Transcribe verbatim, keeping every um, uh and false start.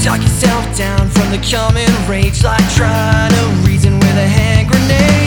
Talk yourself down from the coming rage, like trying to reason with a hand grenade.